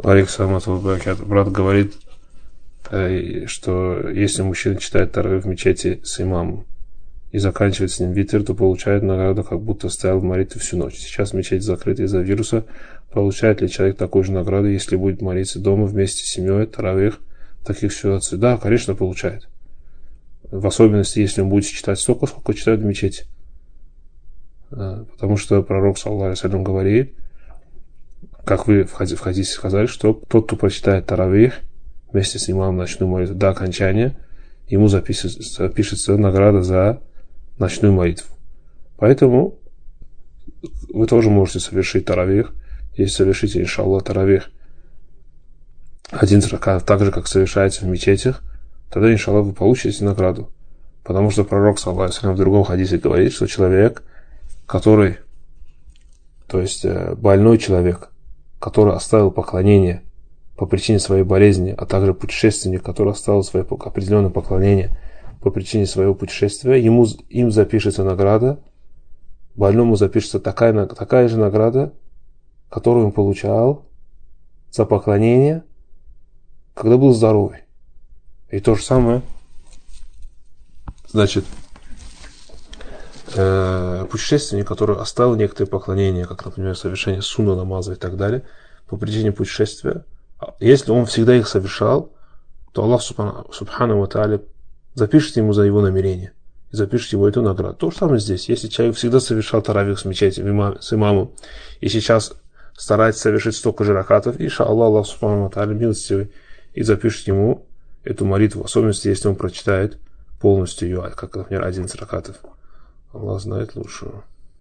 Брат говорит, что если мужчина читает таравих в мечети с имамом и заканчивает с ним витр, то получает награду, как будто стоял в молитве всю ночь. Сейчас мечеть закрыта из-за вируса. Получает ли человек такую же награду, если будет молиться дома вместе с семьей, таравих, в таких ситуациях? Да, конечно, получает. В особенности, если он будет читать столько, сколько читают в мечети. Потому что пророк, саллаллаху алейхи ва саллям, говорит, как вы в хадисе сказали, что тот, кто прочитает таравих вместе с имамом ночную молитву до окончания, ему запишется награда за ночную молитву. Поэтому вы тоже можете совершить таравих. Если совершите, иншаллах, таравих один ракат, так же, как совершается в мечетях, тогда, иншаллах, вы получите награду. Потому что пророк, саллаллаху алейхи ва саллям, в другом хадисе говорит, что человек, который, то есть больной человек, который оставил поклонение по причине своей болезни, а также путешественник, который оставил свое определенное поклонение по причине своего путешествия, им запишется награда, больному запишется такая же награда, которую он получал за поклонение, когда был здоровый. И то же самое, значит, путешественник, который оставил некоторые поклонения, как, например, совершение сунна намаза и так далее, по причине путешествия, если он всегда их совершал, то Аллах субхану ва тааля запишет ему за его намерение и запишет ему эту награду. То же самое здесь. Если человек всегда совершал таравих с мечети, с имамом, и сейчас старается совершить столько же ракатов, иншаллах, Аллах субхану ва тааля милостивый и запишет ему эту молитву, в особенности, если он прочитает полностью ее, как, например, 11 ракатов. Аллах знает лучшего.